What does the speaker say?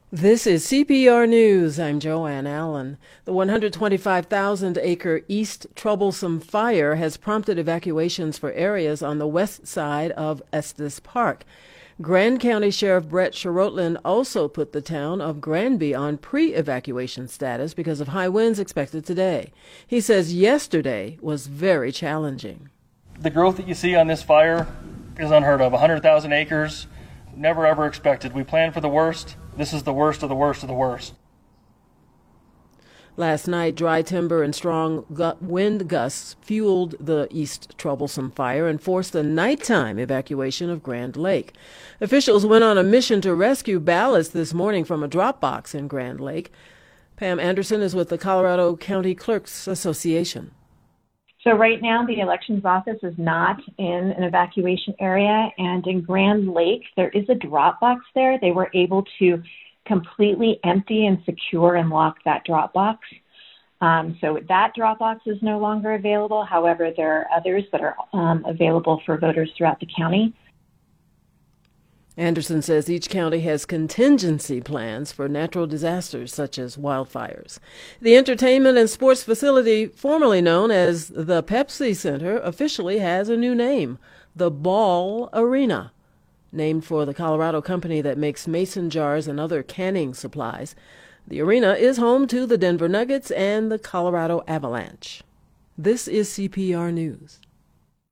This is CPR News. I'm Joanne Allen. The 125,000-acre East Troublesome Fire has prompted evacuations for areas on the west side of Estes Park. Grand County Sheriff Brett Sherotland also put the town of Granby on pre-evacuation status because of high winds expected today. He says yesterday was very challenging. The growth that you see on this fire is unheard of. 100,000 acres, never ever expected. We planned for the worst. This is the worst of the worst of the worst. Last night, dry timber and strong wind gusts fueled the East Troublesome Fire and forced a nighttime evacuation of Grand Lake. Officials went on a mission to rescue ballast this morning from a drop box in Grand Lake. Pam Anderson is with the Colorado County Clerks Association. So right now, the elections office is not in an evacuation area, and in Grand Lake, there is a drop box there. They were able to completely empty and secure and lock that drop box. So that drop box is no longer available. However, there are others that are available for voters throughout the county. Anderson says each county has contingency plans for natural disasters such as wildfires. The entertainment and sports facility, formerly known as the Pepsi Center, officially has a new name, the Ball Arena, named for the Colorado company that makes mason jars and other canning supplies. The arena is home to the Denver Nuggets and the Colorado Avalanche. This is CPR News.